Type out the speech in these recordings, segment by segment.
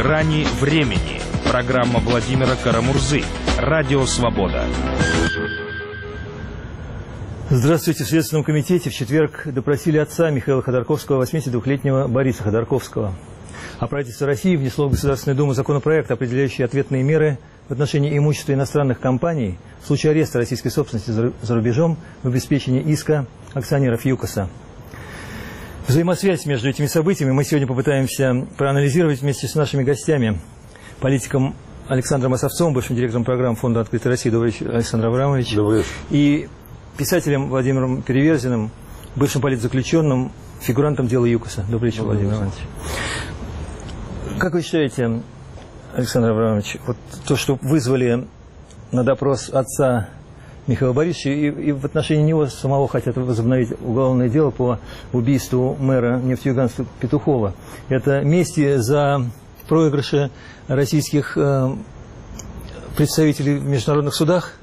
«Грани времени». Программа Владимира Карамурзы. Радио «Свобода». Здравствуйте. В Следственном комитете в четверг допросили отца Михаила Ходорковского, 82-летнего Бориса Ходорковского. А правительство России внесло в Государственную Думу законопроект, определяющий ответные меры в отношении имущества иностранных компаний в случае ареста российской собственности за рубежом в обеспечении иска акционеров ЮКОСа. Взаимосвязь между этими событиями мы сегодня попытаемся проанализировать вместе с нашими гостями. Политиком Александром Осовцовым, бывшим директором программы Фонда «Открытая Россия». Добрый вечер, Александр Абрамович. Добрый вечер. И писателем Владимиром Переверзиным, бывшим политзаключенным, фигурантом дела ЮКОСа. Добрый вечер, Владимир Иванович. Как вы считаете, Александр Абрамович, вот то, что вызвали на допрос отца Михаила Борисовича, и в отношении него самого хотят возобновить уголовное дело по убийству мэра Нефтеюганска Петухова, это месть за проигрыши российских представителей в международных судах?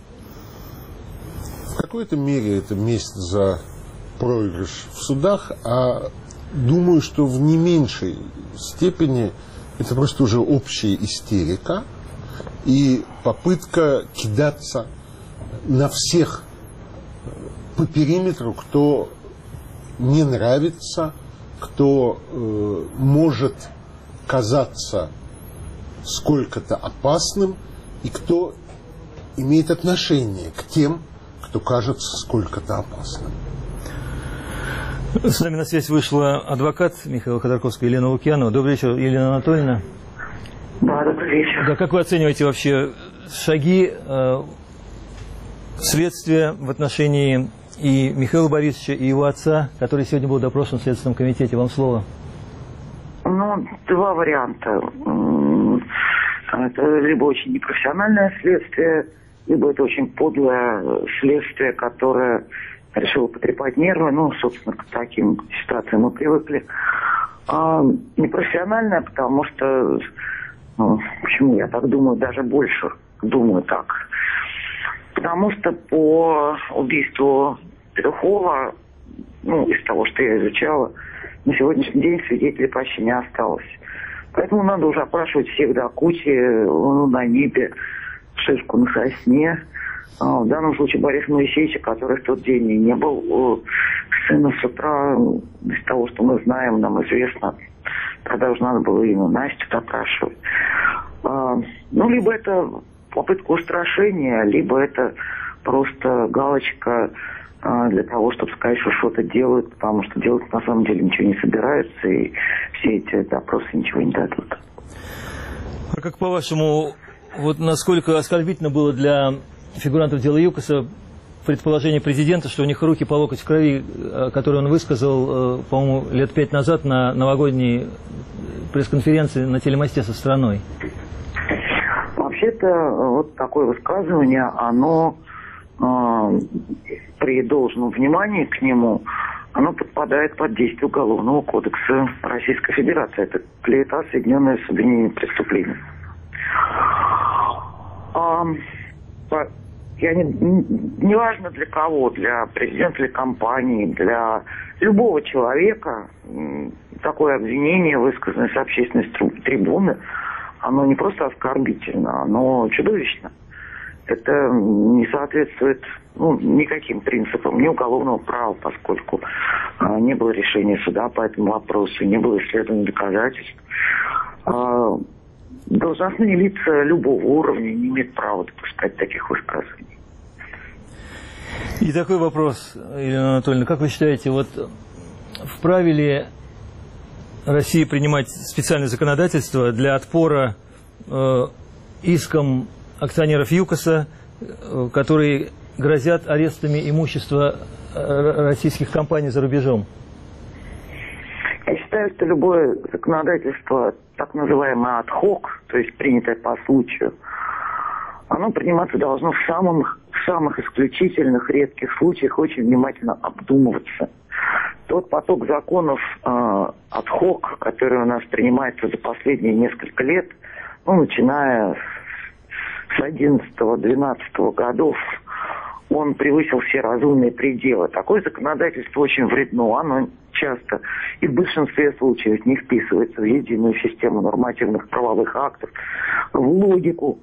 В какой-то мере это месть за проигрыш в судах, а думаю, что в не меньшей степени это просто уже общая истерика и попытка кидаться на всех по периметру, кто не нравится, кто может казаться сколько-то опасным и кто имеет отношение к тем, кто кажется сколько-то опасным. С нами на связь вышла адвокат Михаила Ходорковского Елена Лукьянова. Добрый вечер, Елена Анатольевна. Да, добрый вечер. Да, как вы оцениваете вообще шаги следствия в отношении и Михаила Борисовича, и его отца, который сегодня был допрошен в Следственном комитете? Вам слово. Ну, два варианта. Это либо очень непрофессиональное следствие, либо это очень подлое следствие, которое решило потрепать нервы. Ну, собственно, к таким ситуациям мы привыкли. Непрофессиональное, потому что, почему я так думаю, даже больше думаю так. Потому что по убийству Петухова, из того, что я изучала, на сегодняшний день свидетелей почти не осталось. Поэтому надо уже опрашивать всех до кучи, луну на небе, шишку на сосне. В данном случае Бориса Моисеевича, который в тот день и не был сына с утра, из того, что мы знаем, нам известно, тогда уже надо было именно Настю допрашивать. Либо это попытка устрашения, либо это просто галочка для того, чтобы сказать, что что-то делают, потому что делать на самом деле ничего не собираются, и все эти допросы ничего не дадут. А как по-вашему, вот насколько оскорбительно было для фигурантов дела ЮКОСа предположение президента, что у них руки по локоть в крови, которое он высказал, по-моему, лет 5 назад на новогодней пресс-конференции на телемосте со страной? Вообще-то вот такое высказывание, оно при должном внимании к нему, оно подпадает под действие Уголовного кодекса Российской Федерации. Это клевета, соединенная с обвинением преступления. Неважно для кого, для президента или компании, для любого человека такое обвинение, высказанное с общественной трибуны, оно не просто оскорбительно, оно чудовищно. Это не соответствует никаким принципам, ни уголовного права, поскольку не было решения суда по этому вопросу, не было исследования доказательств. Должностные лица любого уровня не имеют права допускать таких высказываний. И такой вопрос, Елена Анатольевна, как вы считаете, вот вправе ли России принимать специальное законодательство для отпора искам акционеров ЮКОСа, которые грозят арестами имущества российских компаний за рубежом? Я считаю, что любое законодательство, так называемое ad-hoc, то есть принятое по случаю, оно приниматься должно в самых исключительных, редких случаях, очень внимательно обдумываться. Тот поток законов ad-hoc, который у нас принимается за последние несколько лет, начиная с 11-12 годов, он превысил все разумные пределы. Такое законодательство очень вредно, оно часто и в большинстве случаев не вписывается в единую систему нормативных правовых актов, в логику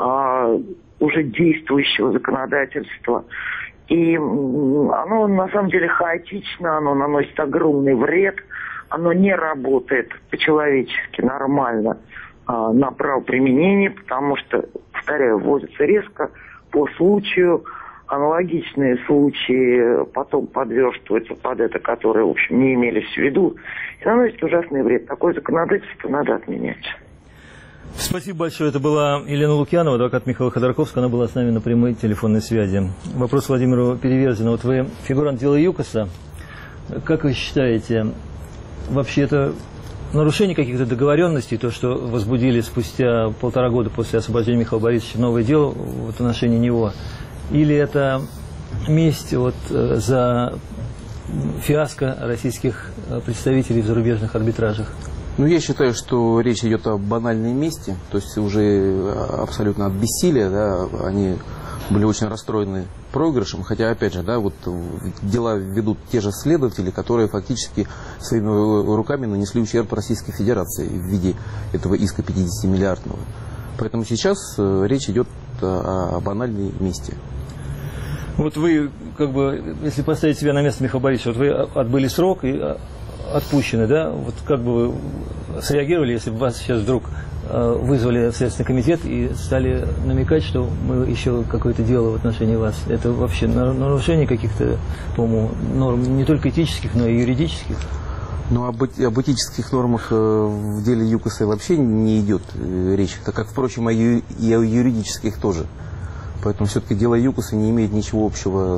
уже действующего законодательства. И оно на самом деле хаотично, оно наносит огромный вред, оно не работает по-человечески нормально на правоприменении, потому что, повторяю, вводится резко по случаю, аналогичные случаи потом подверстываются под это, которые, в общем, не имелись в виду, и наносит ужасный вред. Такое законодательство надо отменять. Спасибо большое. Это была Елена Лукьянова, адвокат Михаила Ходорковского. Она была с нами на прямой телефонной связи. Вопрос Владимиру Переверзину. Вот вы фигурант дела ЮКОСа. Как вы считаете, вообще это нарушение каких-то договоренностей, то, что возбудили спустя 1,5 года после освобождения Михаила Борисовича новое дело в отношении него? Или это месть за фиаско российских представителей в зарубежных арбитражах? Ну, я считаю, что речь идет о банальной мести, то есть уже абсолютно от бессилия, да, они были очень расстроены проигрышем, хотя, опять же, да, вот дела ведут те же следователи, которые фактически своими руками нанесли ущерб Российской Федерации в виде этого иска 50-миллиардного. Поэтому сейчас речь идет о банальной мести. Вот вы, если поставить себя на место Михаила Борисовича, вот вы отбыли срок и отпущены, да? Вот как бы вы среагировали, если бы вас сейчас вдруг вызвали в Следственный комитет и стали намекать, что мы еще какое-то дело в отношении вас? Это вообще нарушение каких-то, по-моему, норм не только этических, но и юридических? Ну, об этических нормах в деле ЮКОСа вообще не идет речь, так как, впрочем, и о юридических тоже. Поэтому все-таки дело ЮКОСа не имеет ничего общего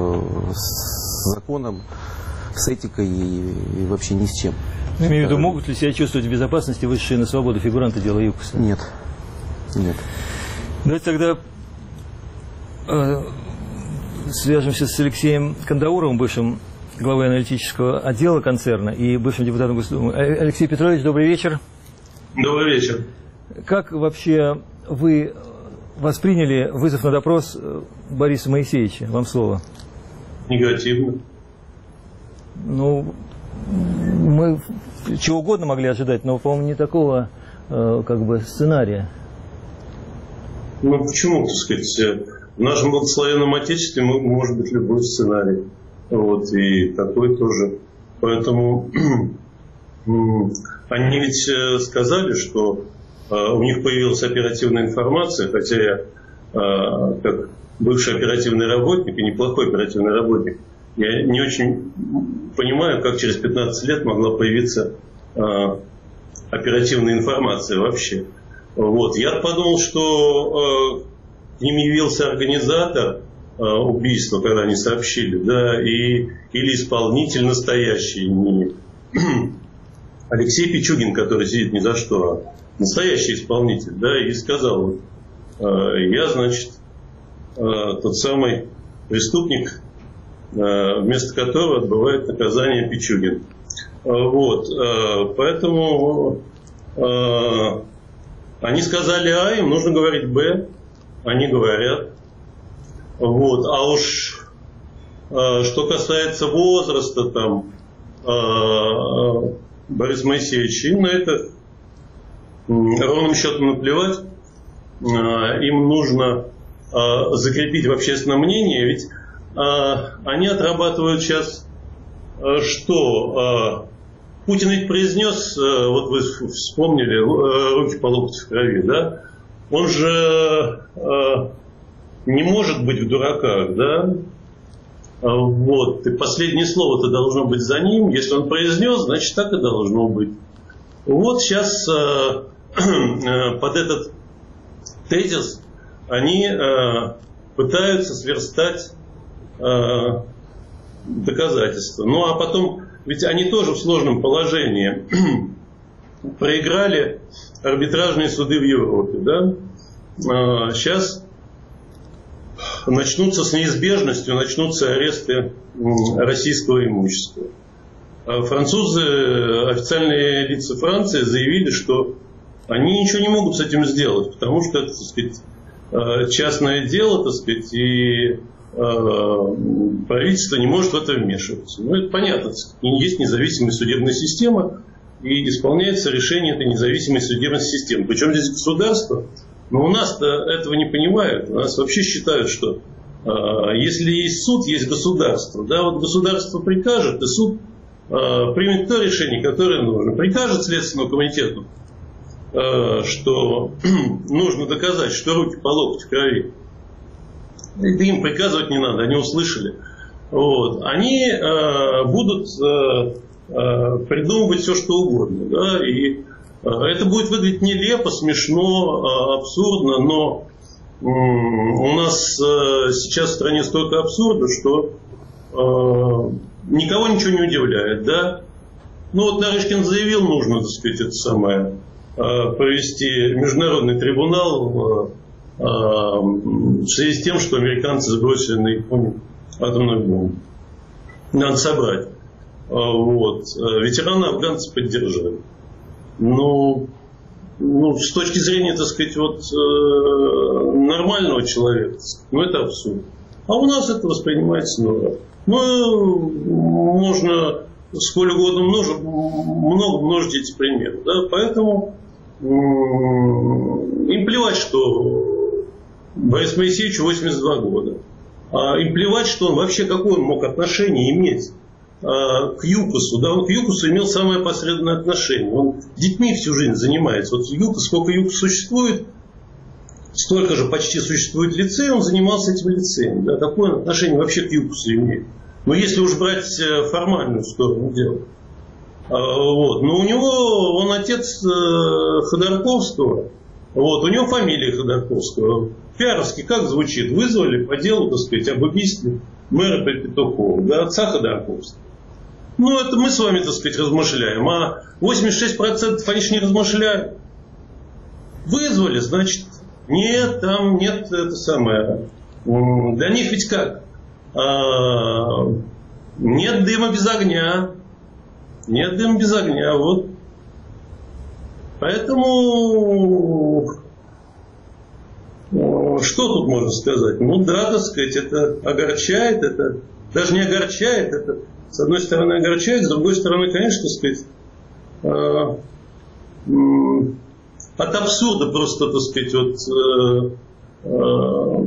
с законом, с этикой и вообще ни с чем. Я имею в виду, могут ли себя чувствовать в безопасности высшие на свободу фигуранты дела ЮКОСа? Нет. Нет. Давайте тогда свяжемся с Алексеем Кандауровым, бывшим главой аналитического отдела концерна и бывшим депутатом Госдумы. Алексей Петрович, добрый вечер. Добрый вечер. Как вообще вы восприняли вызов на допрос Бориса Моисеевича? Вам слово. Негативно. Ну, мы чего угодно могли ожидать, но, по-моему, не такого сценария. Ну, почему, так сказать, в нашем благословенном Отечестве может быть любой сценарий. Вот, и такой тоже. Поэтому они ведь сказали, что у них появилась оперативная информация, хотя я, как бывший оперативный работник и неплохой оперативный работник, я не очень понимаю, как через 15 лет могла появиться оперативная информация вообще. Вот. Я подумал, что к ним явился организатор убийства, когда они сообщили, да, или исполнитель настоящий, не Алексей Пичугин, который сидит ни за что, а настоящий исполнитель, да, и сказал, я, значит, тот самый преступник, вместо которого отбывает наказание Пичугин. Вот, поэтому они сказали А, им нужно говорить Б, они говорят. Вот, а уж что касается возраста, там, Бориса Моисеевича, им на это ровным счетом наплевать. Им нужно закрепить в общественном мнении, ведь они отрабатывают сейчас что? Путин ведь произнес, вот вы вспомнили, руки по локоть в крови, да? Он же не может быть в дураках, да? Вот. И последнее слово-то должно быть за ним. Если он произнес, значит, так и должно быть. Вот сейчас под этот тезис они пытаются сверстать доказательства. Ну, а потом, ведь они тоже в сложном положении. Проиграли арбитражные суды в Европе, да? Сейчас начнутся с неизбежностью, начнутся аресты российского имущества. Французы, официальные лица Франции заявили, что они ничего не могут с этим сделать, потому что это, так сказать, частное дело, так сказать, и правительство не может в это вмешиваться. Ну, это понятно. Есть независимая судебная система, и исполняется решение этой независимой судебной системы. Причем здесь государство, но у нас-то этого не понимают. У нас вообще считают, что если есть суд, есть государство. Да, вот государство прикажет, и суд примет то решение, которое нужно. Прикажет Следственному комитету, что нужно доказать, что руки по локоть в крови. Это им приказывать не надо, они услышали. Вот. Они будут придумывать все, что угодно. Да? И это будет выглядеть нелепо, смешно, абсурдно, но у нас сейчас в стране столько абсурда, что никого ничего не удивляет. Да? Ну вот Нарышкин заявил, нужно, так сказать, это самое, провести международный трибунал в связи с тем, что американцы сбросили на Японию атомную бомбу. Надо собрать. Вот. Ветераны афганцы поддержали. Ну, с точки зрения, так сказать, вот, нормального человека, ну, это абсурд. А у нас это воспринимается нормально. Ну, можно сколь угодно много множить эти примеры. Да? Поэтому им плевать, что Борису Моисеевичу 82 года. Им плевать, что он вообще какое он мог отношение иметь к ЮКОСу. Да, он к ЮКОСу имел самое посредственное отношение. Он детьми всю жизнь занимается. Вот ЮКОС, сколько ЮКОС существует, столько же почти существует лицей, он занимался этим лицеем. Да, какое он отношение вообще к ЮКОСу имеет? Но если уж брать формальную сторону дела. Вот. Но у него, он отец Ходорковского, вот, у него фамилия Ходорковского. Пиаровский как звучит? Вызвали по делу, так сказать, об убийстве мэра Петухова, да, отца Ходорковского. Ну, это мы с вами, так сказать, размышляем. А 86% они же не размышляют. Вызвали, значит, нет, там нет, это самое. Для них ведь как? Нет дыма без огня. Нет дыма без огня, вот. Поэтому что тут можно сказать? Ну да, так сказать, это огорчает, это даже не огорчает, это с одной стороны огорчает, с другой стороны, конечно, так сказать, от абсурда просто, так сказать, вот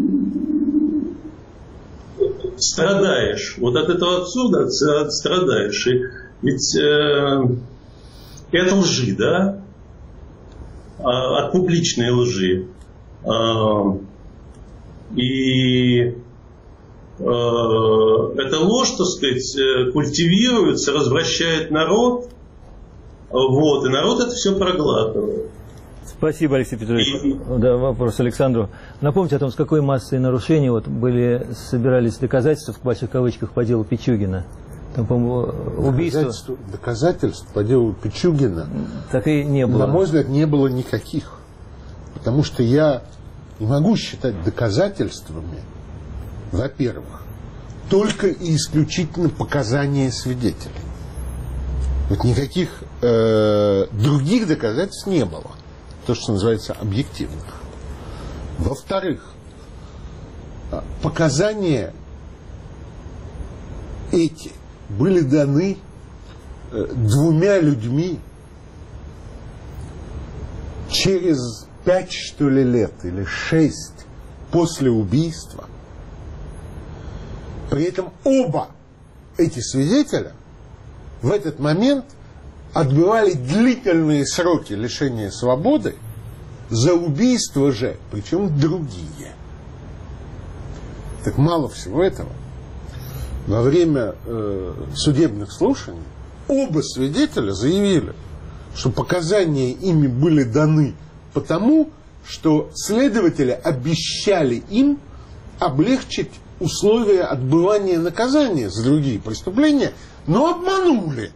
страдаешь. Вот от этого абсурда страдаешь. И ведь это лжи, да? От публичной лжи. И эта ложь, так сказать, культивируется, развращает народ, вот, и народ это все проглатывает. Спасибо, Алексей Петрович. Да, вопрос Александру. Напомните о том, с какой массой нарушений вот собирались доказательства, в больших кавычках, по делу Пичугина. Там, по-моему, убийство. Доказательств по делу Пичугина, так и не было. На мой взгляд, не было никаких. Потому что я не могу считать доказательствами, во-первых, только и исключительно показания свидетелей. Вот никаких других доказательств не было. То, что называется объективных. Во-вторых, показания эти были даны двумя людьми через 5, что ли, лет или 6 после убийства. При этом оба эти свидетеля в этот момент отбывали длительные сроки лишения свободы за убийство же, причем другие. Так мало всего этого. Во время судебных слушаний оба свидетеля заявили, что показания ими были даны потому, что следователи обещали им облегчить условия отбывания наказания за другие преступления, но обманули.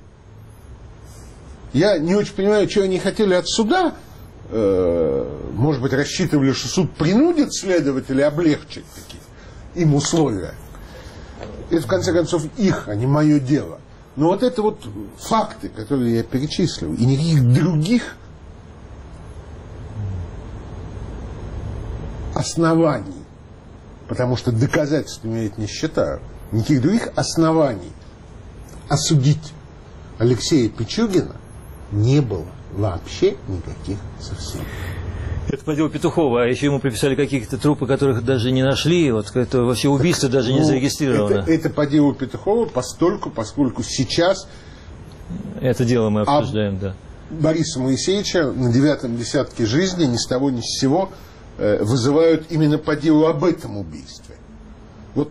Я не очень понимаю, что они хотели от суда. Может быть, рассчитывали, что суд принудит следователей облегчить такие им условия. Это, в конце концов, их, а не мое дело. Но вот это вот факты, которые я перечислил, и никаких других оснований потому что доказательствами я это не считаю, никаких других оснований осудить Алексея Пичугина не было вообще никаких совсем. Это по делу Петухова, а еще ему приписали какие-то трупы, которых даже не нашли, вот это вообще убийство даже не зарегистрировано. Это по делу Петухова, поскольку сейчас это дело мы обсуждаем, да. Бориса Моисеевича на 9-м десятке жизни ни с того ни с сего вызывают именно по делу об этом убийстве. Вот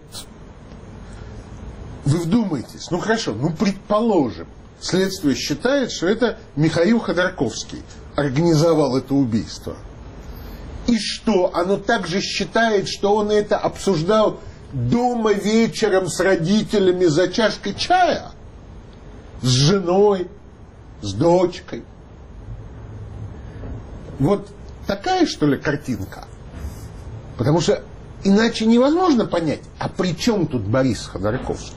вы вдумайтесь, ну хорошо, ну предположим, следствие считает, что это Михаил Ходорковский организовал это убийство. И что? Оно также считает, что он это обсуждал дома вечером с родителями за чашкой чая? С женой, с дочкой? Вот такая, что ли, картинка? Потому что иначе невозможно понять, а при чем тут Борис Ходорковский?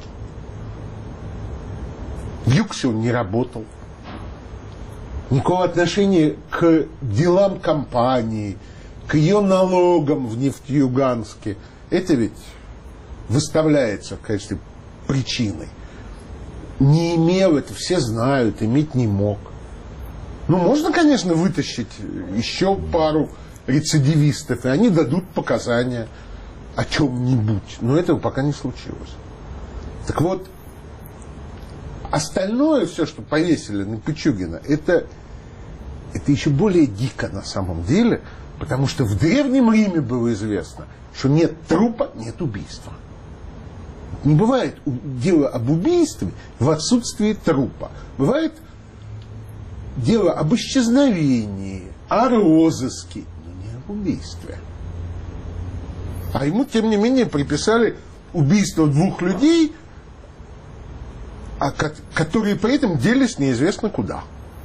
В ЮКСе он не работал. Никакого отношения к делам компании, к ее налогам в Нефтеюганске. Это ведь выставляется в качестве причиной. Не имел, это все знают, иметь не мог. Ну, можно, конечно, вытащить еще пару рецидивистов, и они дадут показания о чем-нибудь. Но этого пока не случилось. Так вот, остальное все, что повесили на Пичугина, это еще более дико на самом деле, потому что в Древнем Риме было известно, что нет трупа, нет убийства. Не бывает дело об убийстве в отсутствии трупа. Бывает дело об исчезновении, о розыске, но не об убийстве. А ему, тем не менее, приписали убийство 2 людей, которые при этом делись неизвестно куда.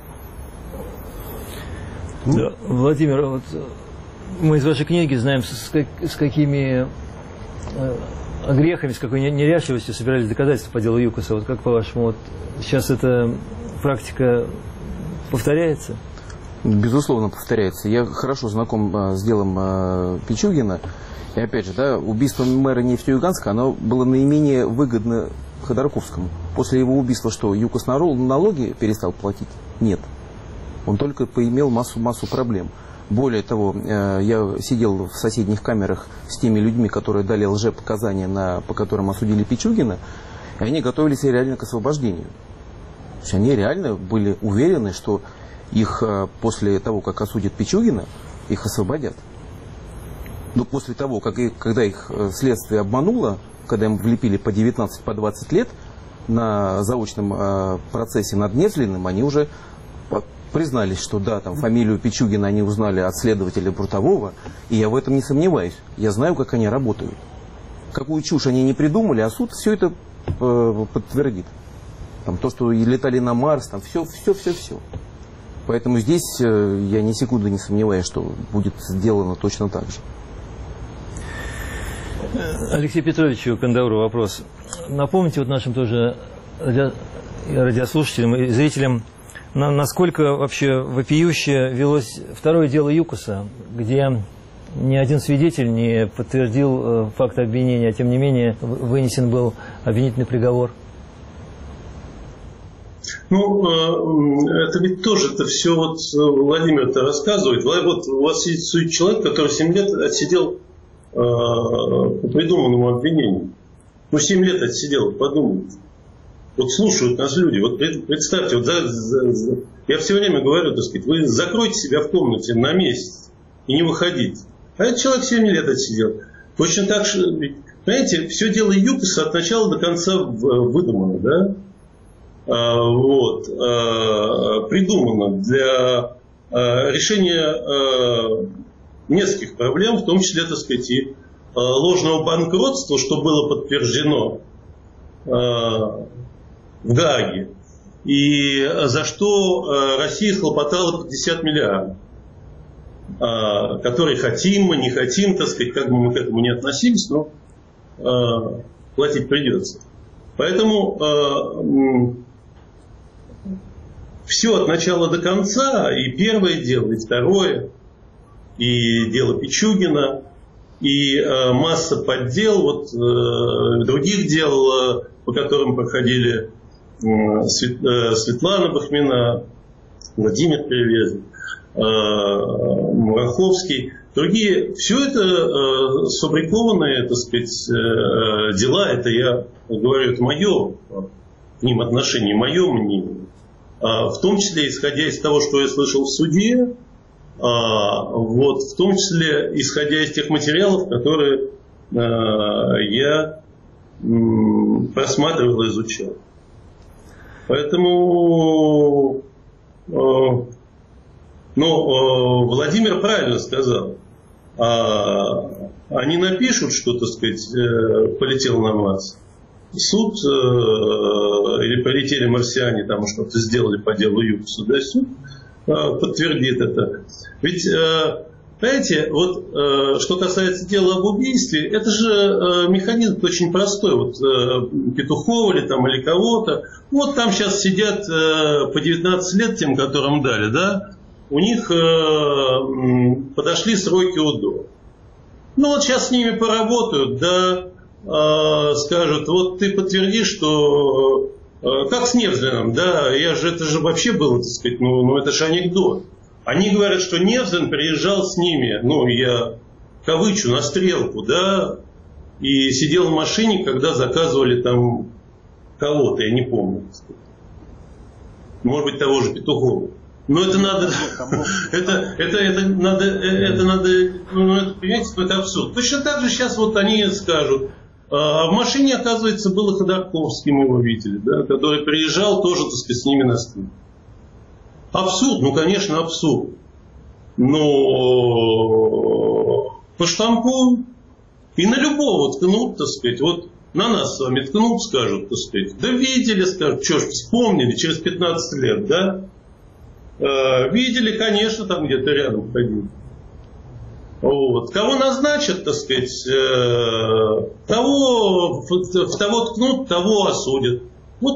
Да, Владимир, вот мы из вашей книги знаем, с какими грехами, с какой неряшливостью собирались доказательства по делу ЮКОСа. Вот как по-вашему, вот сейчас эта практика повторяется? Безусловно, повторяется. Я хорошо знаком с делом Пичугина. И опять же, да, убийство мэра Нефтеюганска, оно было наименее выгодно Ходорковскому. После его убийства что, ЮКОС налоги перестал платить? Нет. Он только поимел массу проблем. Более того, я сидел в соседних камерах с теми людьми, которые дали лжепоказания, по которым осудили Пичугина, и они готовились реально к освобождению. То есть они реально были уверены, что их после того, как осудят Пичугина, их освободят. Но после того, когда их следствие обмануло, когда им влепили по 19, по 20 лет на заочном процессе над Невзлиным, они уже признались, что да, там фамилию Пичугина они узнали от следователя Брутового, и я в этом не сомневаюсь. Я знаю, как они работают. Какую чушь они не придумали, а суд все это подтвердит. Там, то, что летали на Марс, там все. Поэтому здесь я ни секунды не сомневаюсь, что будет сделано точно так же. Алексею Петровичу Кандауру вопрос. Напомните вот нашим тоже радиослушателям и зрителям, насколько вообще вопиюще велось второе дело ЮКОСа, где ни один свидетель не подтвердил факт обвинения, а тем не менее вынесен был обвинительный приговор. Ну, это ведь тоже это все вот Владимир-то рассказывает. Вот у вас сидит человек, который 7 лет отсидел по придуманному обвинению. Ну, 7 лет отсидел, подумайте. Вот слушают нас люди. Вот представьте, вот я все время говорю, так сказать, вы закройте себя в комнате на месяц и не выходите. А этот человек 7 лет отсидел. Точно так же, понимаете, все дело ЮКОСа от начала до конца выдумано, да? Придумано для решения нескольких проблем, в том числе, так сказать, и ложного банкротства, что было подтверждено в Гааге, и за что Россия хлопотала 50 миллиардов, которые хотим мы, не хотим, так сказать, как бы мы к этому не относились, но платить придется. Поэтому все от начала до конца, и первое дело, и второе, и дело Пичугина, и масса поддел, вот, других дел, по которым проходили Светлана Бахмина, Владимир Перевезин, Мураховский, другие. Все это сфабрикованные, так сказать, дела. Это я говорю, это мое к ним отношение, мое мнение. В том числе, исходя из того, что я слышал в суде, вот, в том числе, исходя из тех материалов, которые я просматривал и изучал. Поэтому, Владимир правильно сказал. Они напишут, что, так сказать, полетел на Марс. Суд или полетели марсиане, там что-то сделали по делу Юкоса, да, суд подтвердит это. Ведь, знаете, вот что касается дела об убийстве, это же механизм очень простой. Вот Петухова или кого-то, вот там сейчас сидят по 19 лет тем, которым дали, да, у них подошли сроки УДО. Ну вот сейчас с ними поработают, да, скажут, вот ты подтвердишь, что как с Невзлиным, да, это же вообще было, так сказать, это же анекдот. Они говорят, что Невзлин приезжал с ними, я кавычу, на стрелку, да, и сидел в машине, когда заказывали там кого-то, я не помню. Может быть, того же Петухова. Но это надо, понимаете, это абсурд. Точно так же сейчас вот они скажут, а в машине, оказывается, был Ходорковский, мы его видели, да, который приезжал тоже, так сказать, с ними на стрелку. Абсурд, конечно, абсурд. Но поштампуют и на любого ткнут, так сказать, вот на нас с вами ткнут, скажут, так сказать, да видели, скажут, что ж, вспомнили через 15 лет, да? Видели, конечно, там где-то рядом ходили. Вот. Кого назначат, так сказать, того ткнут, того осудят. Вот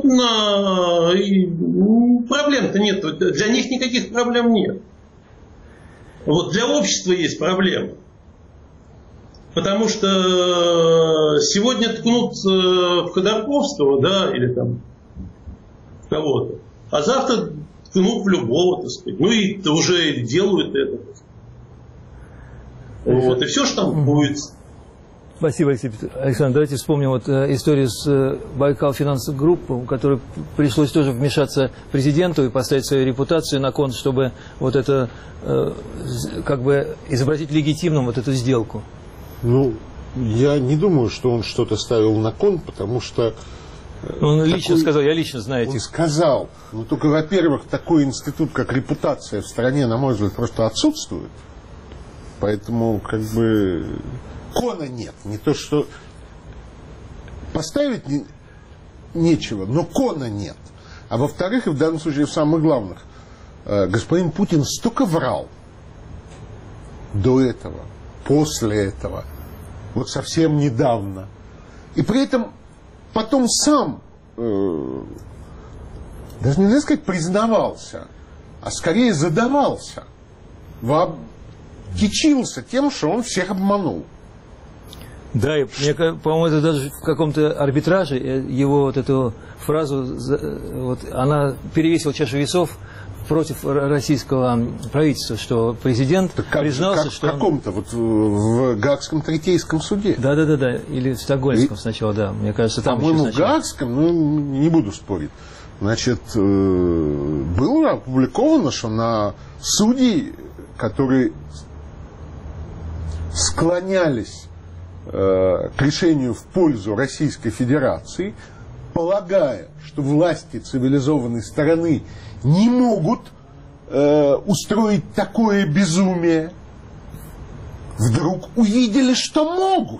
проблем-то нет. Для них никаких проблем нет. Вот для общества есть проблемы. Потому что сегодня ткнут в Ходорковского, да, или там в кого-то, а завтра ткнут в любого, так сказать. И уже делают это. Вот, и все, что там будет. Спасибо, Александр. Давайте вспомним историю с Байкал Финанс Групп, у которой пришлось тоже вмешаться президенту и поставить свою репутацию на кон, чтобы вот это, изобразить легитимным вот эту сделку. Я не думаю, что он что-то ставил на кон, потому что... Он лично сказал, я лично знаю этих. Он сказал, только, во-первых, такой институт, как репутация в стране, на мой взгляд, просто отсутствует. Поэтому, кона нет. Не то, что поставить нечего, но кона нет. А во-вторых, и в данном случае в самых главных, господин Путин столько врал до этого, после этого, вот совсем недавно. И при этом потом сам, даже нельзя сказать, признавался, а скорее задавался, кичился тем, что он всех обманул. Да, и по-моему, это даже в каком-то арбитраже его вот эту фразу, она перевесила чашу весов против российского правительства, что президент признался, что... В каком-то, в Гаагском третейском суде. Да, или в Стокгольмском сначала, да, мне кажется, там по-моему, в Гаагском, не буду спорить, было опубликовано, что на судей, которые склонялись к решению в пользу Российской Федерации, полагая, что власти цивилизованной страны не могут устроить такое безумие, вдруг увидели, что могут.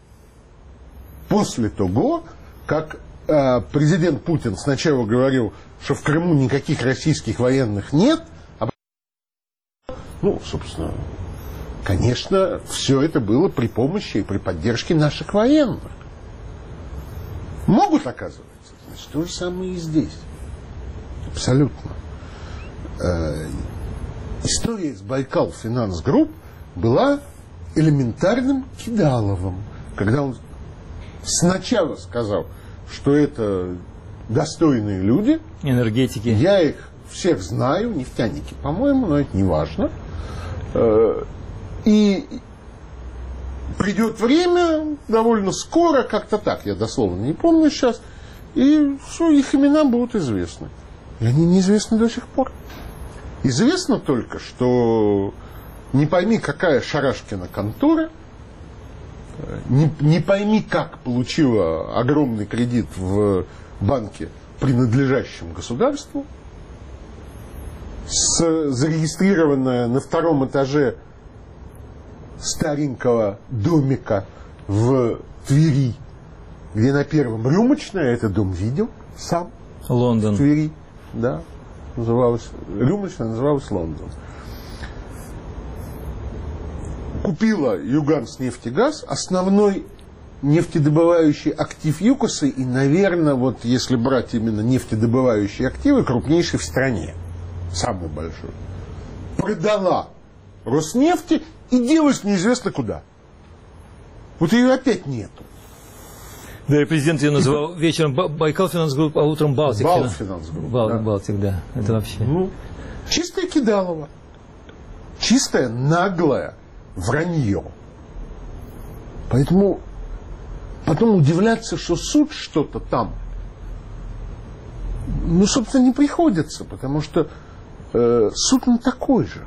После того, как президент Путин сначала говорил, что в Крыму никаких российских военных нет, собственно, конечно, все это было при помощи и при поддержке наших военных. Могут, оказывается. Значит, то же самое и здесь. Абсолютно. История с Байкал Финанс Групп была элементарным кидаловым, когда он сначала сказал, что это достойные люди. Энергетики. Я их всех знаю, нефтяники, по-моему, но это не важно. И придет время, довольно скоро, как-то так, я дословно не помню сейчас, и все, их имена будут известны. И они неизвестны до сих пор. Известно только, что не пойми, какая Шарашкина контора, не пойми, как получила огромный кредит в банке, принадлежащем государству, зарегистрированная на 2-м этаже старенького домика в Твери, где на 1-м рюмочная, это дом видел сам. Лондон. В Твери, да. Рюмочная называлась Лондон. Купила Юганснефтегаз, основной нефтедобывающий актив ЮКОСа и, наверное, вот если брать именно нефтедобывающие активы, крупнейший в стране. Самый большой. Продала Роснефти и делась неизвестно куда. Вот ее опять нету. Да, и президент ее называл вечером Байкал Финанс Групп, а утром Балтик. Финанс Групп. Балтик, да. Это вообще. Ну, чистое кидалово. Чистое наглое вранье. Поэтому потом удивляться, что суд что-то там, ну, собственно, не приходится, потому что суд он такой же.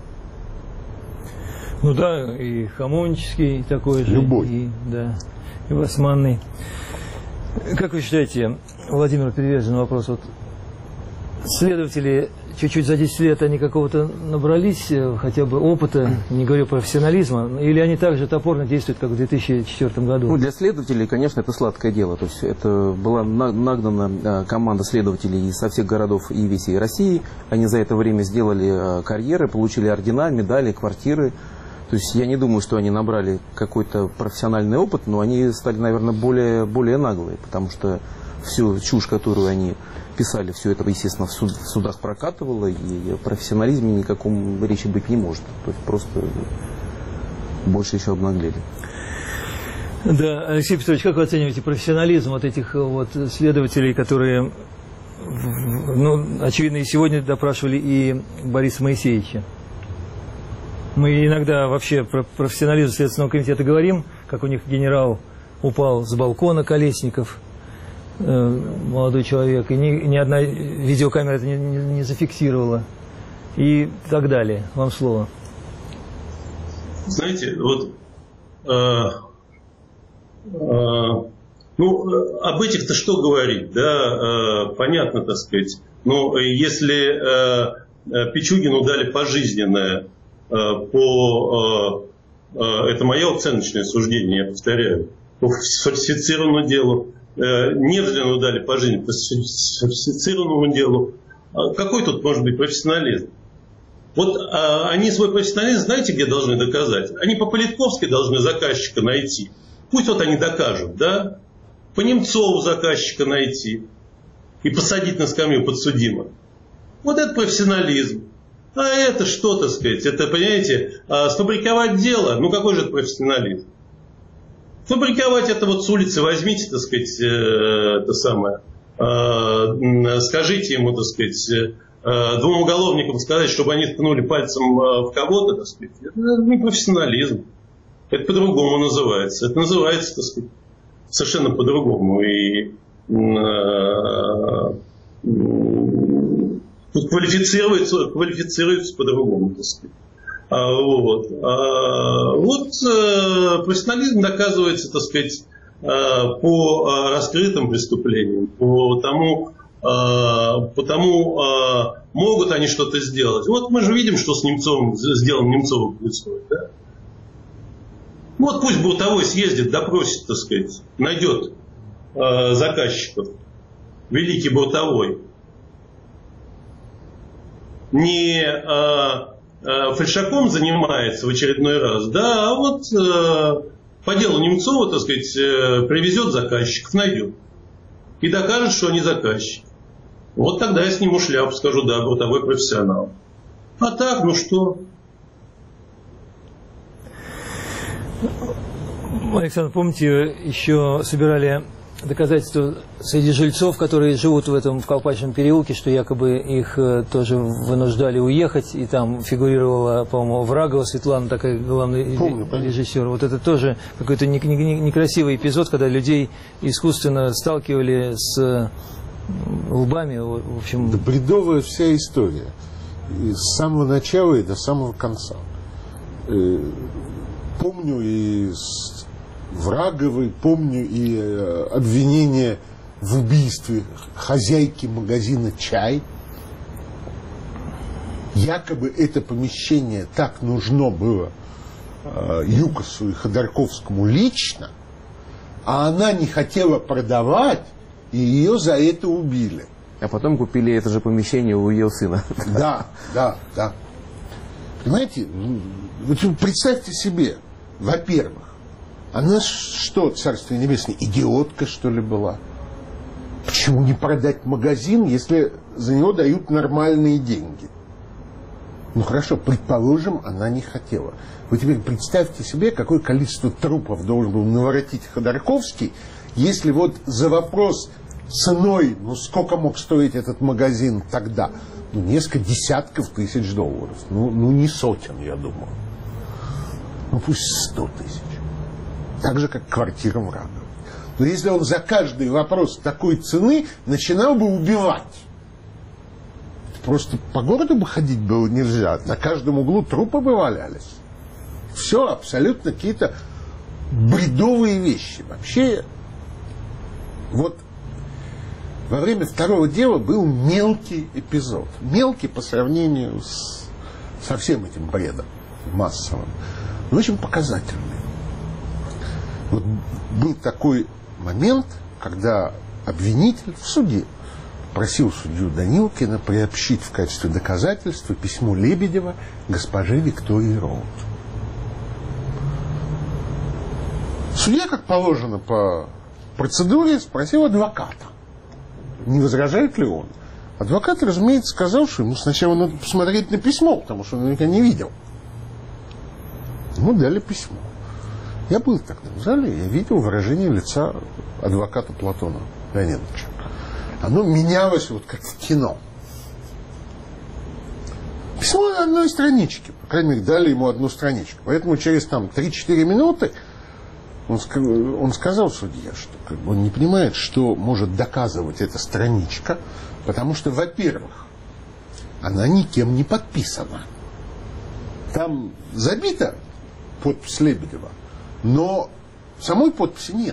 Ну да, и Хамовнический такой же. Любой. И, да, и Басманный. Как вы считаете, Владимир Перевержен, вопрос, вот следователи чуть-чуть за 10 лет они какого-то набрались, хотя бы опыта, не говорю профессионализма, или они так же топорно действуют, как в 2004 году? Ну, для следователей, конечно, это сладкое дело. То есть это была нагнана команда следователей со всех городов и всей России. Они за это время сделали карьеры, получили ордена, медали, квартиры. То есть я не думаю, что они набрали какой-то профессиональный опыт, но они стали, наверное, более наглые, потому что всю чушь, которую они писали, все это, естественно, в судах прокатывало, и о профессионализме никаком речи быть не может. То есть просто больше еще обнаглели. Да, Алексей Петрович, как вы оцениваете профессионализм вот этих вот следователей, которые, ну, очевидно, и сегодня допрашивали и Бориса Моисеевича? Мы иногда вообще про профессионализм Следственного комитета говорим, как у них генерал упал с балкона, Колесников, молодой человек, и ни одна видеокамера это не зафиксировала, и так далее. Вам слово. Знаете, вот ну, об этих-то что говорить, да, понятно, так сказать. Но если Пичугину дали пожизненное это мое оценочное суждение, я повторяю, по фальсифицированному делу, Невзлину дали пожизненно по фальсифицированному делу, какой тут может быть профессионализм? Вот они свой профессионализм, знаете, где должны доказать? Они по Политковской должны заказчика найти. Пусть вот они докажут, да? По Немцову заказчика найти и посадить на скамью подсудимых. Вот это профессионализм. А это что, так сказать, это, понимаете, сфабриковать дело, ну какой же это профессионализм? Сфабриковать это вот с улицы возьмите, так сказать, это самое, скажите ему, так сказать, двум уголовникам сказать, чтобы они ткнули пальцем в кого-то, так сказать, это не профессионализм. Это по-другому называется. Это называется, так сказать, совершенно по-другому. И квалифицируется по-другому, так сказать. Вот профессионализм доказывается, так сказать, по раскрытым преступлениям, по тому, могут они что-то сделать. Вот мы же видим, что с Немцовым сделано Немцовым происходит, да? Вот пусть Буртовой съездит, допросит, так сказать, найдет заказчиков. Великий Буртовой. Не фальшаком занимается в очередной раз, да, а вот по делу Немцова, так сказать, привезет заказчиков, найдет. И докажет, что они заказчики. Вот тогда я сниму шляпу, скажу, да, Буртовой профессионал. А так, ну что? Александр, помните, еще собирали доказательства среди жильцов, которые живут в Колпачном переулке, что якобы их тоже вынуждали уехать, и там фигурировала, по-моему, Врагова Светлана, такая главный режиссер. Вот это тоже какой-то некрасивый эпизод, когда людей искусственно сталкивали с лбами. В общем... Да бредовая вся история. И с самого начала и до самого конца. Помню и Враговой, помню и обвинение в убийстве хозяйки магазина «Чай». Якобы это помещение так нужно было Юкосу и Ходорковскому лично, а она не хотела продавать, и ее за это убили. А потом купили это же помещение у ее сына. Да. Понимаете, вот представьте себе, во-первых, она что, Царствие Небесное, идиотка, что ли, была? Почему не продать магазин, если за него дают нормальные деньги? Ну хорошо, предположим, она не хотела. Вы теперь представьте себе, какое количество трупов должен был наворотить Ходорковский, если вот за вопрос ценой, ну сколько мог стоить этот магазин тогда? Ну, несколько десятков тысяч долларов. Ну не сотен, я думаю. Ну пусть 100 тысяч. Так же, как квартира Врагова. Но если он за каждый вопрос такой цены начинал бы убивать, просто по городу бы ходить было нельзя. На каждом углу трупы бы валялись. Все абсолютно какие-то бредовые вещи. Вообще, вот во время второго дела был мелкий эпизод. Мелкий по сравнению со всем этим бредом массовым. Но очень показательный. Вот был такой момент, когда обвинитель в суде просил судью Данилкина приобщить в качестве доказательства письмо Лебедева госпоже Виктории Роуд. Судья, как положено по процедуре, спросил адвоката, не возражает ли он. Адвокат, разумеется, сказал, что ему сначала надо посмотреть на письмо, потому что он наверняка не видел. Ему дали письмо. Я был тогда в зале, я видел выражение лица адвоката Платона Леонидовича. Оно менялось вот как в кино. Письмо на одной страничке. По крайней мере, дали ему одну страничку. Поэтому через там 3-4 минуты он сказал судье, что он не понимает, что может доказывать эта страничка, потому что, во-первых, она никем не подписана. Там забита подпись Лебедева, но самой подписи нет.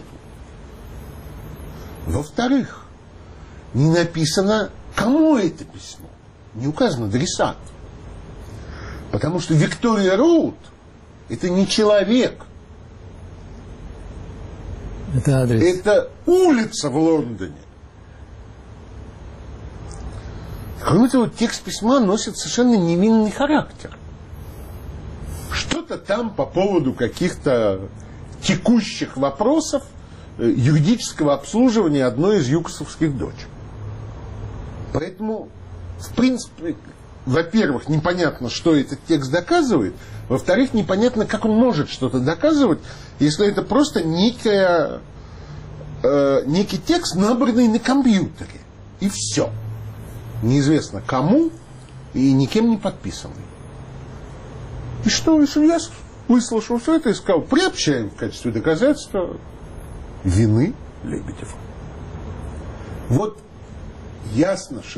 Во-вторых, не написано, кому это письмо. Не указан адресат. Потому что Виктория Роуд – это не человек. Это адрес. Это улица в Лондоне. Кроме того, текст письма носит совершенно невинный характер. Что-то там по поводу каких-то текущих вопросов юридического обслуживания одной из юкосовских дочек. Поэтому, в принципе, во-первых, непонятно, что этот текст доказывает. Во-вторых, непонятно, как он может что-то доказывать, если это просто некий текст, набранный на компьютере. И все. Неизвестно кому и никем не подписанный. И что? И судья выслушал все это и сказал, приобщаем в качестве доказательства вины Лебедева. Вот ясно, что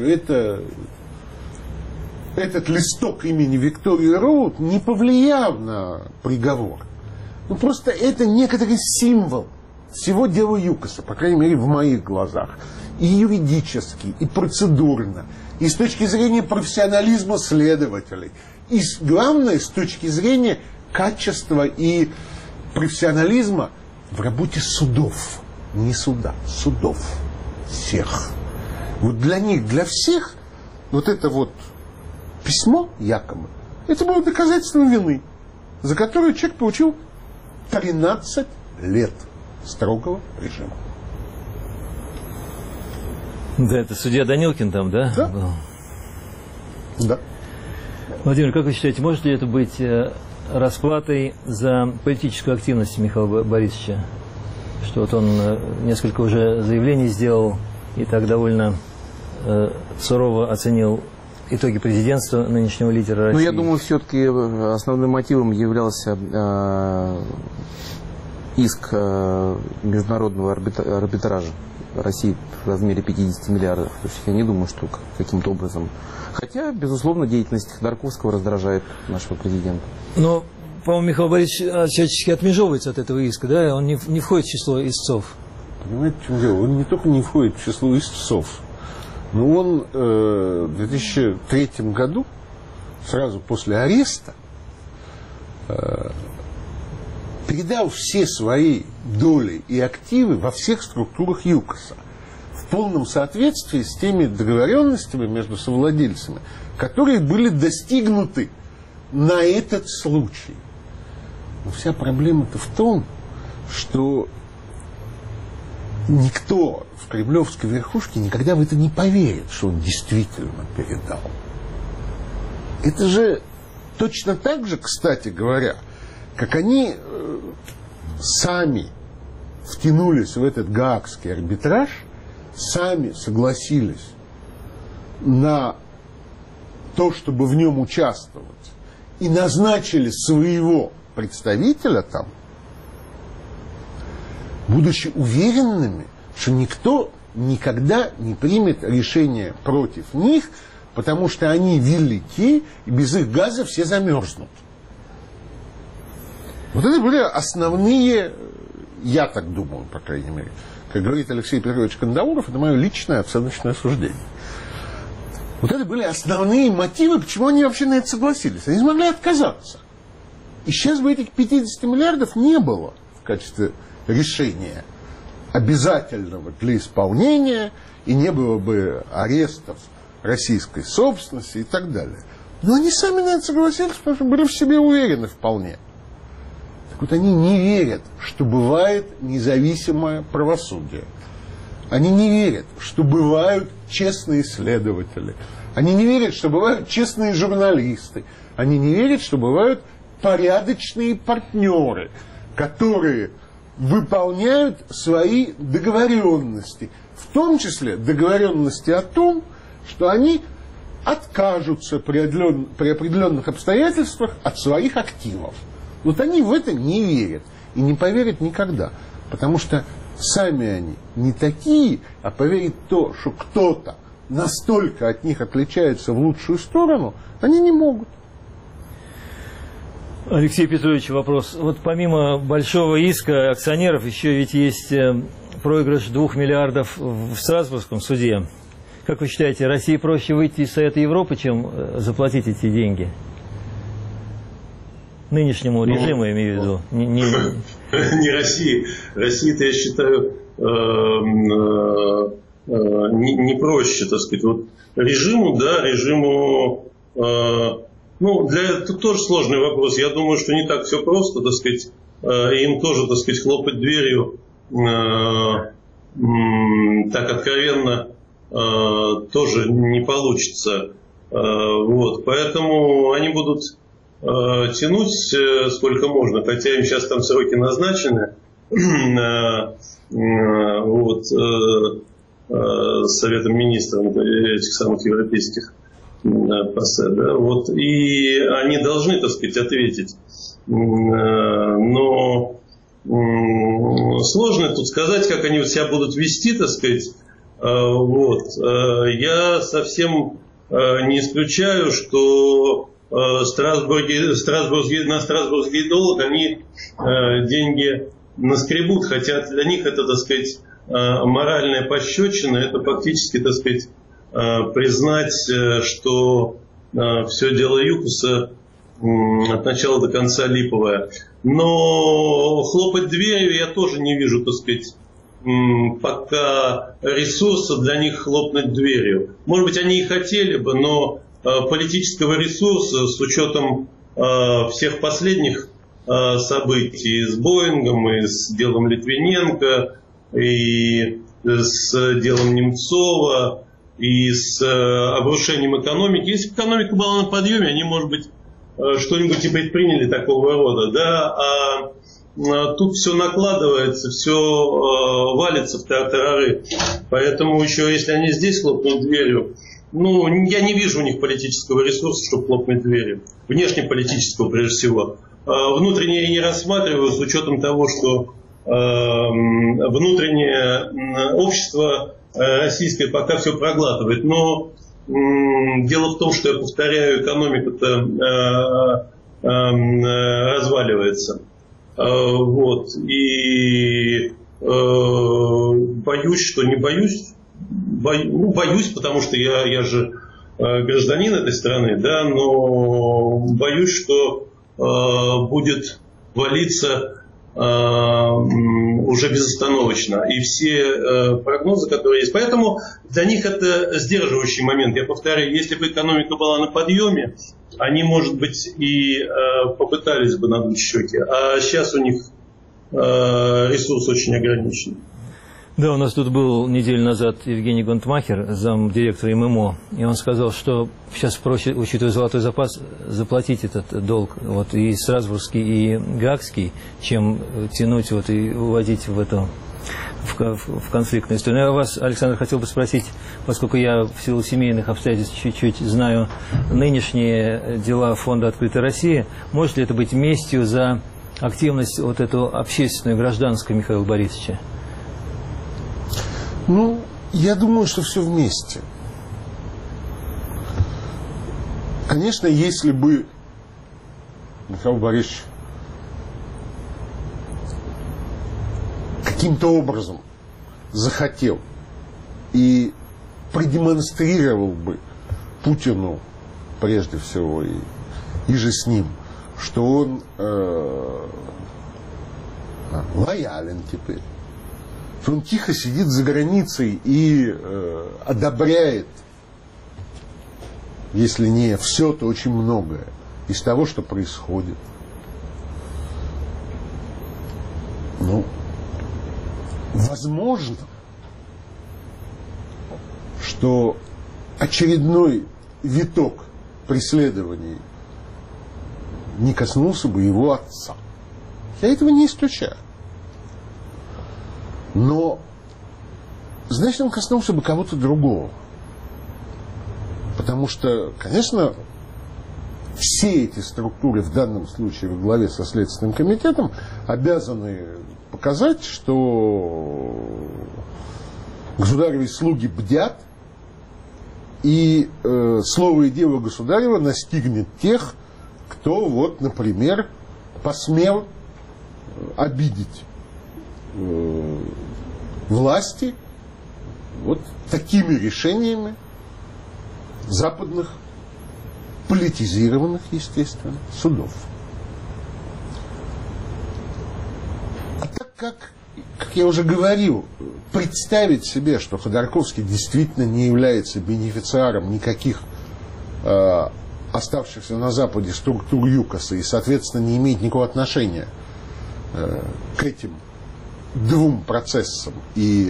этот листок имени Виктории Роуд не повлиял на приговор. Ну, просто это некоторый символ всего дела Юкоса, по крайней мере, в моих глазах. И юридически, и процедурно, и с точки зрения профессионализма следователей. И главное, с точки зрения качества и профессионализма в работе судов. Не суда, судов. Всех. Вот для них, для всех, вот это вот письмо, якобы, это было доказательством вины, за которое человек получил 13 лет строгого режима. Да, это судья Данилкин там, да? Да. Да. Владимир, как вы считаете, может ли это быть расплатой за политическую активность Михаила Борисовича. Что вот он несколько уже заявлений сделал и так довольно сурово оценил итоги президентства нынешнего лидера России. Ну, я думаю, все-таки основным мотивом являлся иск международного арбитража России в размере 50 миллиардов. То есть я не думаю, что каким-то образом... Хотя, безусловно, деятельность Ходорковского раздражает нашего президента. Но, по-моему, Михаил Борисович всячески отмежевывается от этого иска, да? Он не входит в число истцов. Понимаете, в чем дело? Он не только не входит в число истцов, но он в 2003 году, сразу после ареста, передал все свои доли и активы во всех структурах ЮКОСа в полном соответствии с теми договоренностями между совладельцами, которые были достигнуты на этот случай. Но вся проблема-то в том, что никто в кремлевской верхушке никогда в это не поверит, что он действительно передал. Это же точно так же, кстати говоря, как они сами втянулись в этот гаагский арбитраж, сами согласились на то, чтобы в нем участвовать, и назначили своего представителя там, будучи уверенными, что никто никогда не примет решение против них, потому что они велики, и без их газа все замерзнут. Вот это были основные, я так думаю, по крайней мере, как говорит Алексей Петрович Кандауров, это мое личное оценочное суждение. Вот это были основные мотивы, почему они вообще на это согласились. Они смогли отказаться. И сейчас бы этих 50 миллиардов не было в качестве решения обязательного для исполнения, и не было бы арестов российской собственности и так далее. Но они сами на это согласились, потому что были в себе уверены вполне. Так вот, они не верят, что бывает независимое правосудие. Они не верят, что бывают честные следователи. Они не верят, что бывают честные журналисты. Они не верят, что бывают порядочные партнеры, которые выполняют свои договоренности. В том числе договоренности о том, что они откажутся при определенных обстоятельствах от своих активов. Вот они в это не верят и не поверят никогда. Потому что сами они не такие, а поверить в то, что кто-то настолько от них отличается в лучшую сторону, они не могут. Алексей Петрович, вопрос. Вот помимо большого иска акционеров еще ведь есть проигрыш 2 миллиардов в Страсбургском суде. Как вы считаете, России проще выйти из Совета Европы, чем заплатить эти деньги? Нынешнему режиму, я имею в виду. Не России. России-то, я считаю, не проще, так сказать. Вот режиму, да, это тоже сложный вопрос. Я думаю, что не так все просто, так сказать. Им тоже, так сказать, хлопать дверью так откровенно тоже не получится. Вот. Поэтому они будут тянуть сколько можно, хотя им сейчас там сроки назначены Советом министров этих самых европейских ПАСЕ, да, вот, и они должны, так сказать, ответить. Но сложно тут сказать, как они себя будут вести, так сказать. Вот. Я совсем не исключаю, что на страсбургский долг они деньги наскребут, хотя для них это, так сказать, моральная пощечина, это фактически, так сказать, признать, что все дело ЮКОСа от начала до конца липовое. Но хлопать дверью я тоже не вижу, так сказать, пока ресурса для них хлопнуть дверью. Может быть, они и хотели бы, но политического ресурса с учетом всех последних событий с Боингом, и с делом Литвиненко, и с делом Немцова, и с обрушением экономики. Если бы экономика была на подъеме, они, может быть, что-нибудь и предприняли такого рода, да, тут все накладывается, все валится в тартарары. Поэтому еще, если они здесь хлопнут дверью, ну, я не вижу у них политического ресурса, чтобы хлопнуть дверью. Внешнеполитического, прежде всего. Внутреннее я не рассматриваю с учетом того, что внутреннее общество российское пока все проглатывает. Но дело в том, что, я повторяю, экономика-то разваливается. Вот. И боюсь, что не боюсь. Боюсь, потому что я же гражданин этой страны, да, но боюсь, что будет валиться уже безостановочно. И все прогнозы, которые есть. Поэтому для них это сдерживающий момент. Я повторяю, если бы экономика была на подъеме, они, может быть, и попытались бы надуть щеки. А сейчас у них ресурс очень ограничен. Да, у нас тут был неделю назад Евгений Гонтмахер, замдиректора ММО, и он сказал, что сейчас проще, учитывая золотой запас, заплатить этот долг, вот, и Страсбургский, и Гаагский, чем тянуть вот, и уводить в эту в конфликтную историю. Но я вас, Александр, хотел бы спросить, поскольку я в силу семейных обстоятельств чуть-чуть знаю нынешние дела Фонда «Открытая Россия», может ли это быть местью за активность вот эту общественную, гражданскую Михаила Борисовича? Ну, я думаю, что все вместе. Конечно, если бы Михаил Борисович каким-то образом захотел и продемонстрировал бы Путину, прежде всего, и же с ним, что он лоялен теперь, что он тихо сидит за границей и одобряет, если не все, то очень многое из того, что происходит. Ну, возможно, что очередной виток преследований не коснулся бы его отца. Я этого не исключаю. Но, значит, он коснулся бы кого-то другого. Потому что, конечно, все эти структуры, в данном случае во главе со Следственным комитетом, обязаны показать, что государевы слуги бдят, и слово и дело государева настигнет тех, кто, вот, например, посмел обидеть власти вот такими решениями западных, политизированных, естественно, судов. А так как я уже говорил, представить себе, что Ходорковский действительно не является бенефициаром никаких оставшихся на Западе структур ЮКОСа и, соответственно, не имеет никакого отношения к этим двум процессам и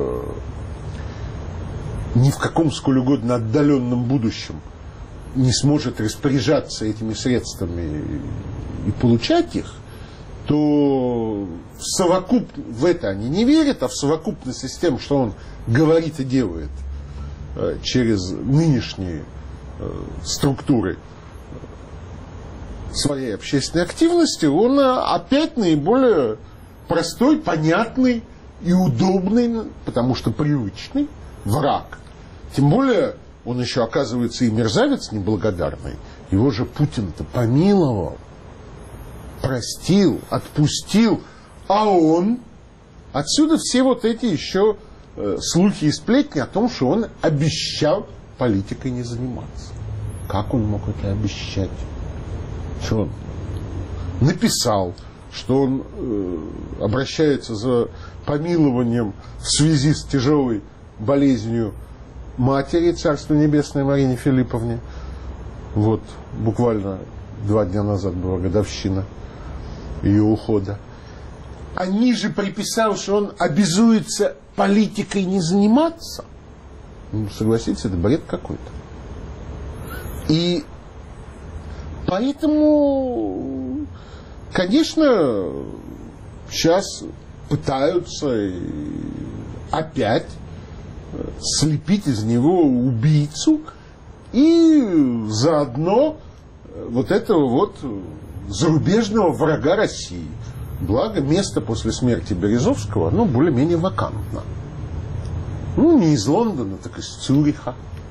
ни в каком сколь угодно отдаленном будущем не сможет распоряжаться этими средствами и получать их, то в это они не верят, а в совокупности с тем, что он говорит и делает через нынешние структуры своей общественной активности, он опять наиболее простой, понятный и удобный, потому что привычный враг. Тем более он еще оказывается и мерзавец неблагодарный. Его же Путин-то помиловал, простил, отпустил, а он... Отсюда все вот эти еще слухи и сплетни о том, что он обещал политикой не заниматься. Как он мог это обещать? Что он написал, что он обращается за помилованием в связи с тяжелой болезнью матери, Царство Небесное, Марине Филипповне. Вот, буквально 2 дня назад была годовщина ее ухода. А ниже приписал, что он обязуется политикой не заниматься. Ну, согласитесь, это бред какой-то. И Поэтому, конечно, сейчас пытаются опять слепить из него убийцу и заодно вот этого вот зарубежного врага России. Благо, место после смерти Березовского, оно более-менее вакантно. Ну, не из Лондона, так из Цюриха.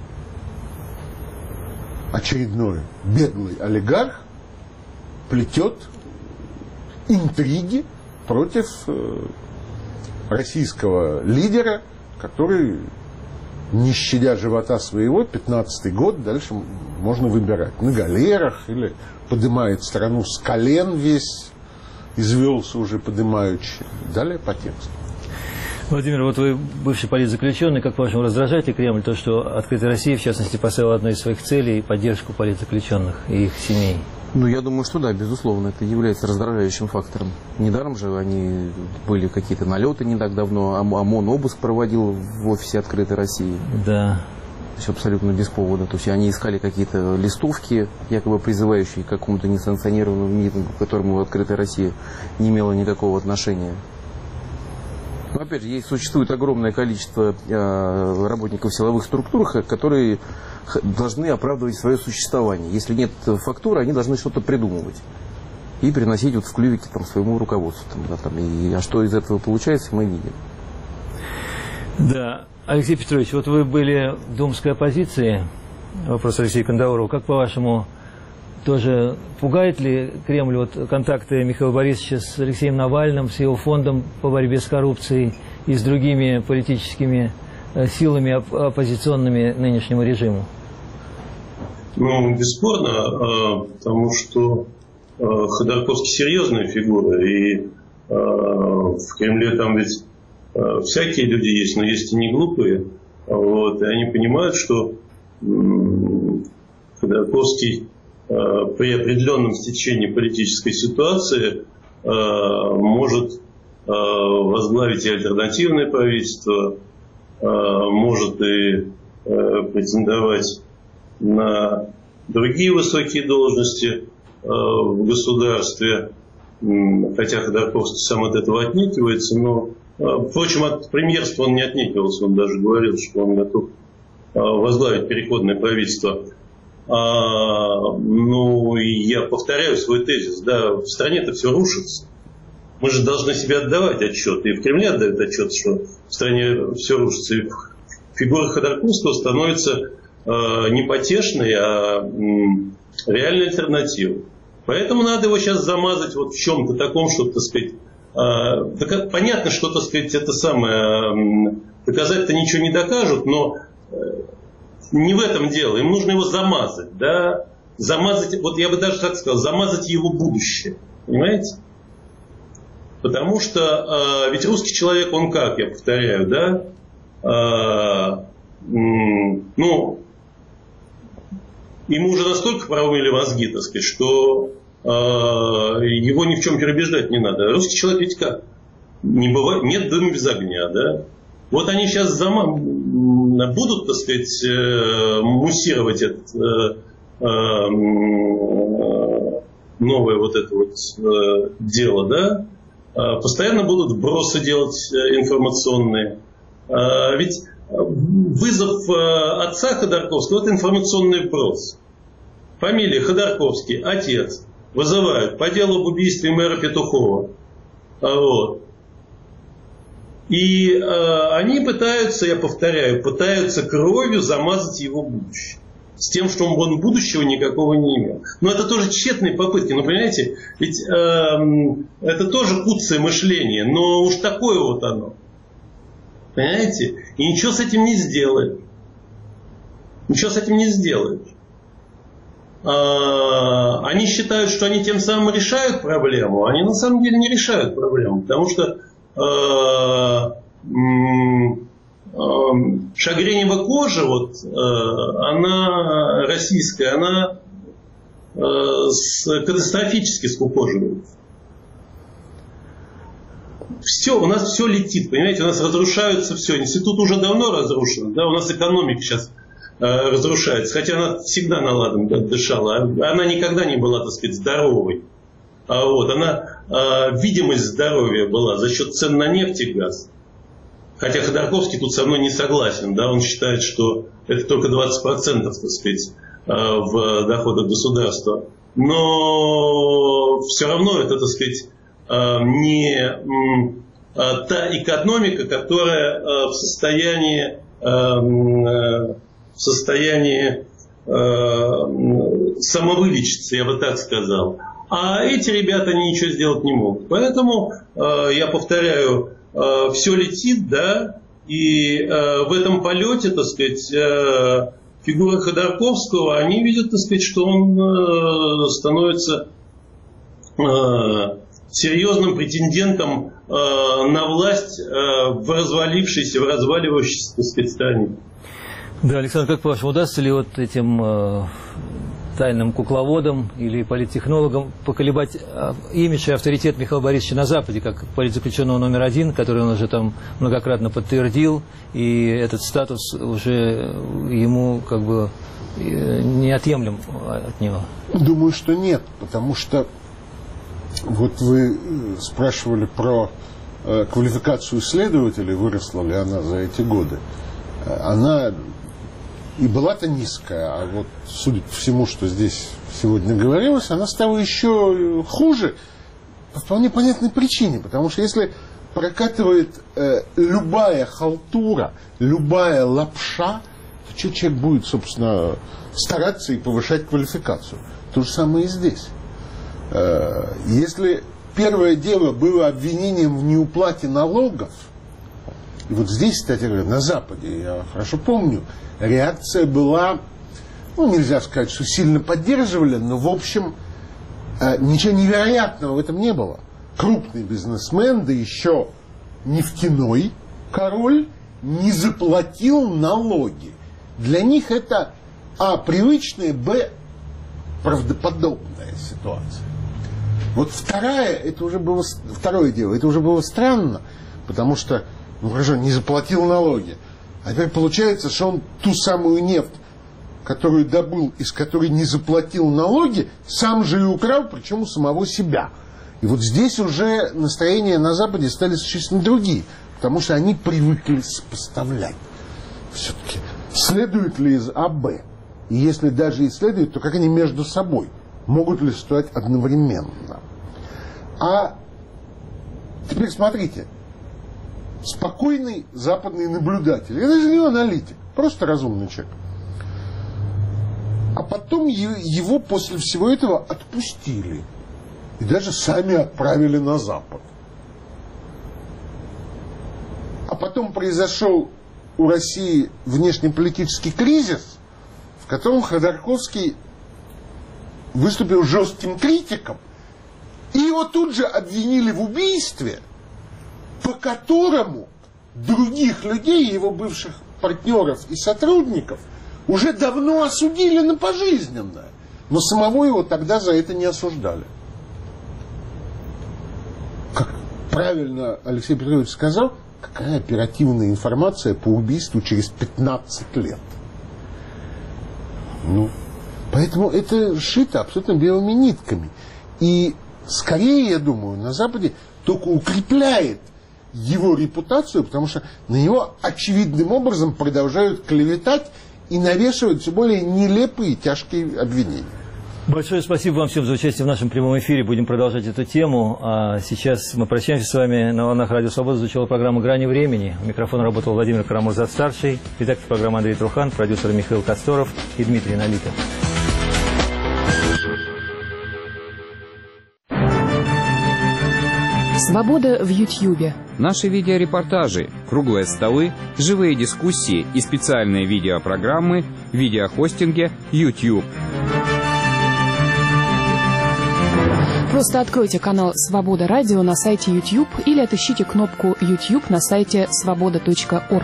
Очередной беглый олигарх плетет интриги против российского лидера, который, не щадя живота своего, 15-й год, дальше можно выбирать. На галерах или поднимает страну с колен весь, извелся уже поднимающий. Далее по тексту. Владимир, вот вы бывший политзаключенный, как по-вашему раздражает ли Кремль то, что «Открытая Россия», в частности, поставила одной из своих целей поддержку политзаключенных и их семей? Ну, я думаю, что да, безусловно, это является раздражающим фактором. Недаром же они были какие-то налеты не так давно, ОМОН обыск проводил в офисе «Открытой России». Да. То есть абсолютно без повода. То есть они искали какие-то листовки, якобы призывающие к какому-то несанкционированному митингу, к которому «Открытая Россия» не имела никакого отношения. Но опять же, существует огромное количество работников силовых структур, которые должны оправдывать свое существование. Если нет фактуры, они должны что-то придумывать и приносить вот в клювике своему руководству. А что из этого получается, мы видим. Да. Алексей Петрович, вот вы были в думской оппозиции, вопрос Алексея Кандаурова, как по-вашему, тоже пугает ли Кремль вот контакты Михаила Борисовича с Алексеем Навальным, с его фондом по борьбе с коррупцией и с другими политическими силами, оппозиционными нынешнему режиму? Ну, бесспорно, потому что Ходорковский серьезная фигура, и в Кремле там ведь всякие люди есть, но есть и не глупые. Вот, и они понимают, что Ходорковский при определенном стечении политической ситуации может возглавить и альтернативное правительство, может и претендовать на другие высокие должности в государстве, хотя Ходорковский сам от этого отнекивается, но, впрочем, от премьерства он не отнекивался, он даже говорил, что он готов возглавить переходное правительство. Ну, и я повторяю свой тезис, да, в стране-то все рушится. Мы же должны себе отдавать отчет, и в Кремле отдают отчет, что в стране все рушится. И фигура Ходорковского становится не потешной, а реальной альтернативой. Поэтому надо его сейчас замазать вот в чем-то таком, что, так сказать, понятно, что, так сказать, это самое, доказать-то ничего не докажут, но не в этом дело. Им нужно его замазать, да, замазать, вот я бы даже так сказал, замазать его будущее, понимаете? Потому что ведь русский человек, он как, я повторяю, да, ну, ему уже настолько промыли мозги, так сказать, что его ни в чем переубеждать не надо. Русский человек ведь как? Не бывает, нет дыма без огня, да? Вот они сейчас будут, так сказать, муссировать это новое вот это вот дело, да? Постоянно будут вбросы делать информационные. Ведь вызов отца Ходорковского – это информационный вброс. Фамилия Ходорковский, отец, вызывают по делу об убийстве мэра Петухова. Вот. И они пытаются, я повторяю, пытаются кровью замазать его будущее. С тем, что он будущего никакого не имел. Но это тоже тщетные попытки. Ну, понимаете, ведь это тоже куцое мышление. Но уж такое вот оно. Понимаете? И ничего с этим не сделают. Ничего с этим не сделают. Они считают, что они тем самым решают проблему. Они на самом деле не решают проблему. Потому что шагренева кожа, вот, она российская, она катастрофически скукоживается. Все, у нас все летит, понимаете, у нас разрушаются все. Институт уже давно разрушен, да, у нас экономика сейчас разрушается. Хотя она всегда на ладан дышала. Она никогда не была, так сказать, здоровой. Она, видимость здоровья была за счет цен на нефть и газ. Хотя Ходорковский тут со мной не согласен. Да, он считает, что это только 20%, так сказать, в доходах государства. Но все равно это, так сказать, не та экономика, которая в состоянии самовылечиться, я бы так сказал. А эти ребята ничего сделать не могут. Поэтому, я повторяю, все летит, да, и в этом полете, так сказать, фигуры Ходорковского, они видят, так сказать, что он становится серьезным претендентом на власть в разваливающейся, так сказать, стране. Да, Александр, как по-вашему, удастся ли вот этим тайным кукловодам или политтехнологам поколебать имидж и авторитет Михаила Борисовича на Западе, как политзаключенного номер 1, который он уже там многократно подтвердил, и этот статус уже ему как бы неотъемлем от него? Думаю, что нет, потому что вот вы спрашивали про квалификацию следователей, выросла ли она за эти годы. Она и была-то низкая, а вот, судя по всему, что здесь сегодня говорилось, она стала еще хуже по вполне понятной причине. Потому что если прокатывает любая халтура, любая лапша, то что человек будет, собственно, стараться и повышать квалификацию? То же самое и здесь. Если первое дело было обвинением в неуплате налогов, и вот здесь, кстати говоря, на Западе, я хорошо помню, реакция была, нельзя сказать, что сильно поддерживали, но, в общем, ничего невероятного в этом не было. Крупный бизнесмен, да еще нефтяной король, не заплатил налоги. Для них это, привычная, правдоподобная ситуация. Вот второе дело, это уже было странно, потому что, хорошо, не заплатил налоги. А теперь получается, что он ту самую нефть, которую добыл, из которой не заплатил налоги, сам же и украл, причем у самого себя. И вот здесь уже настроения на Западе стали существенно другие, потому что они привыкли сопоставлять. Все-таки следует ли из А Б? И если даже и следует, то как они между собой? Могут ли существовать одновременно? А теперь смотрите. Спокойный западный наблюдатель. Я даже не аналитик, просто разумный человек. А потом его после всего этого отпустили. И даже сами отправили на Запад. А потом произошел у России внешнеполитический кризис, в котором Ходорковский выступил жестким критиком. И его тут же обвинили в убийстве, по которому других людей, его бывших партнеров и сотрудников, уже давно осудили на пожизненное. Но самого его тогда за это не осуждали. Как правильно Алексей Петрович сказал, какая оперативная информация по убийству через 15 лет. Поэтому это сшито абсолютно белыми нитками. И скорее, я думаю, на Западе только укрепляет его репутацию, потому что на него очевидным образом продолжают клеветать и навешивать все более нелепые и тяжкие обвинения. Большое спасибо вам всем за участие в нашем прямом эфире. Будем продолжать эту тему. А сейчас мы прощаемся с вами. На волнах Радио Свобода звучала программа «Грани времени». У микрофона работал Владимир Карамурза-старший, редактор программы Андрей Трухан, продюсер Михаил Косторов и Дмитрий Налитов. Свобода в Ютьюбе. Наши видеорепортажи, круглые столы, живые дискуссии и специальные видеопрограммы в видеохостинге YouTube. Просто откройте канал «Свобода Радио» на сайте YouTube или отыщите кнопку YouTube на сайте svoboda.org.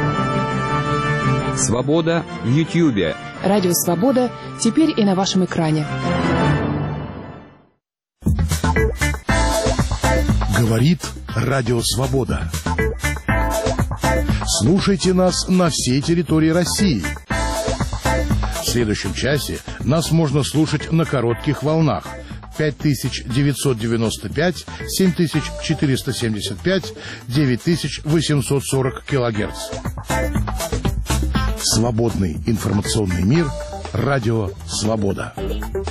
Свобода в Ютьюбе. Радио «Свобода» теперь и на вашем экране. Говорит Радио Свобода. Слушайте нас на всей территории России. следующем часе нас можно слушать на коротких волнах 5995, 7475, 9840 килогерц. Свободный информационный мир. Радио «Свобода».